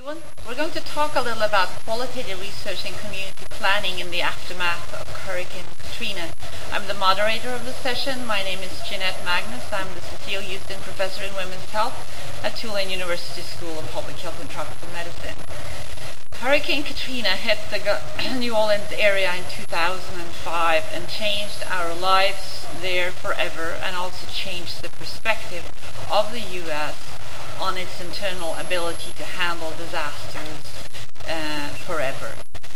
everyone. We're going to talk a little about qualitative research and community planning in the aftermath of Hurricane Katrina. I'm the moderator of the session. My name is Jeanette Magnus. I'm the Cecile Houston Professor in Women's Health at Tulane University School of Public Health and Tropical Medicine. Hurricane Katrina hit the New Orleans area in 2005 and changed our lives there forever, and also changed the perspective of the U.S. on its internal ability to handle disasters forever.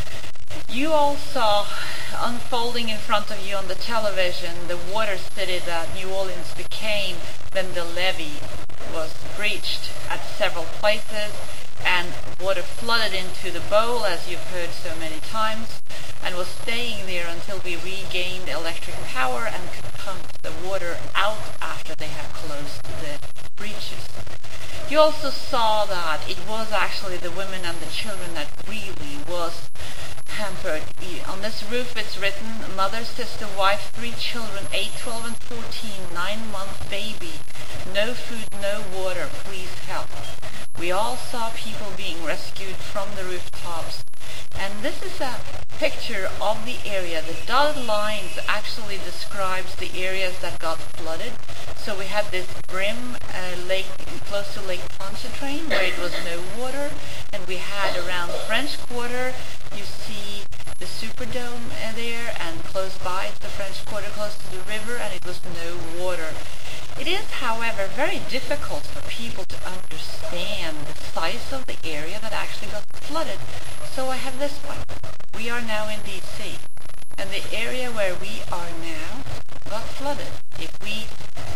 You all saw unfolding in front of you on the television the water city that New Orleans became when the levee was breached at several places, and water flooded into the bowl, as you've heard so many times, and was staying there until we regained electric power and could pump the water out after they had closed the breaches. You also saw that it was actually the women and the children that really was hampered. On this roof it's written, mother, sister, wife, 3 children, 8, 12 and 14, 9-month baby, no food, no water, please help. We all saw people being rescued from the rooftops. And this is a picture of the area. The dotted lines actually describes the areas that got flooded. So we had this brim lake close to Lake Pontchartrain where it was no water, and we had around French Quarter, you see the Superdome there, and close by it's the French Quarter close to the river, and it was no water. It is, however, very difficult for people to understand the size of the area that actually got flooded. So I have this one. We are now in D.C., and the area where we are now got flooded. If we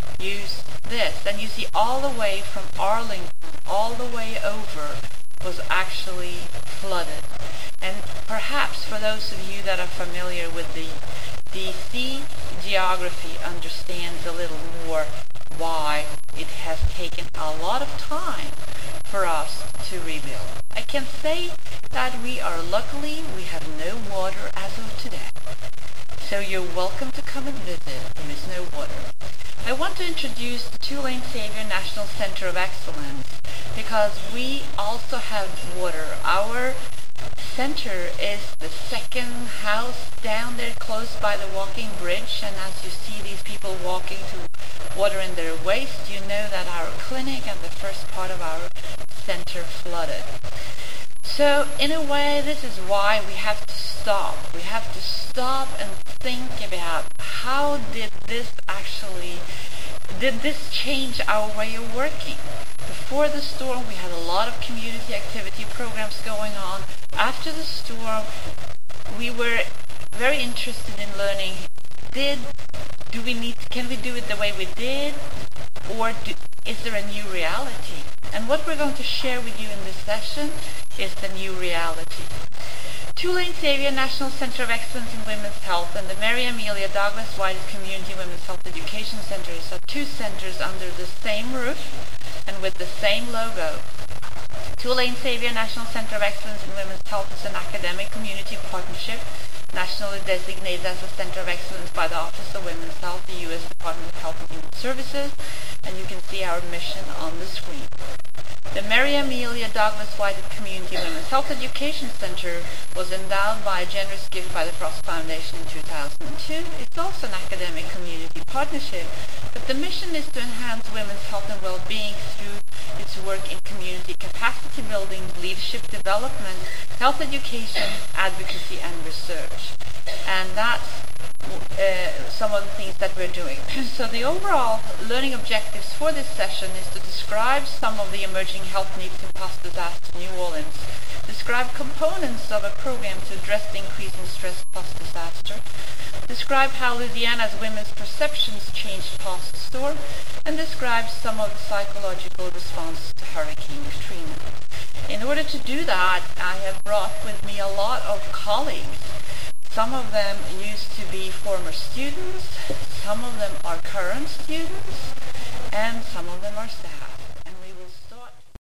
use this, then you see all the way from Arlington, all the way over, was actually flooded. And perhaps for those of you that are familiar with the D.C. geography understands a little more why it has taken a lot of time for us to rebuild. I can say that we have no water as of today. So you're welcome to come and visit. There is no water. I want to introduce the Tulane Savior National Center of Excellence because we also have water. Our center is the second house down there close by the walking bridge, and as you see these people walking to water in their waist, you know that our clinic and the first part of our center flooded. So in a way, this is why we have to stop. We have to stop and think about how did this change our way of working? Before the storm, we had a lot of community activity programs going on. After the storm, we were very interested in learning, can we do it the way we did, or is there a new reality? And what we're going to share with you in this session is the new reality. Tulane Savior National Center of Excellence in Women's Health and the Mary Amelia Douglas White Community Women's Health Education Centers are 2 centers under the same roof and with the same logo. Tulane Savior National Center of Excellence in Women's Health is an academic community partnership nationally designated as a Center of Excellence by the Office of Women's Health, the U.S. Department of Health and Human Services, and you can see our mission on the screen. The Mary Amelia Douglas White Community Women's Health Education Center was endowed by a generous gift by the Frost Foundation in 2002. It's also an academic community partnership, but the mission is to enhance women's health and well-being through its work in community capacity building, leadership development, health education, advocacy, and research. And that's some of the things that we're doing. So the overall learning objectives for this session is to describe some of the emerging health needs in post-disaster New Orleans, describe components of a program to address the increasing stress post-disaster, describe how Louisiana's women's perceptions changed post-storm, and describe some of the psychological responses to Hurricane Katrina. In order to do that, I have brought with me a lot of colleagues. Some of them used to be former students, some of them are current students, and some of them are staff.